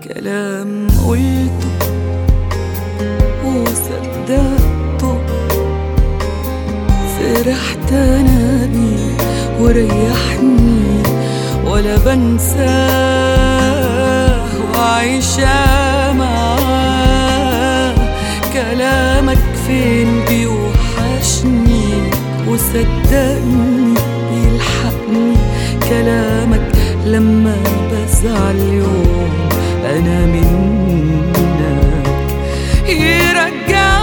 كلام قلته وصدقته، فرحت انا بيه وريحني ولا بنساه وعايشة معاه. كلامك فين بيوحشني وصدقني بيلحقني، كلامك لما بزعل يوم أنا منك يرجعني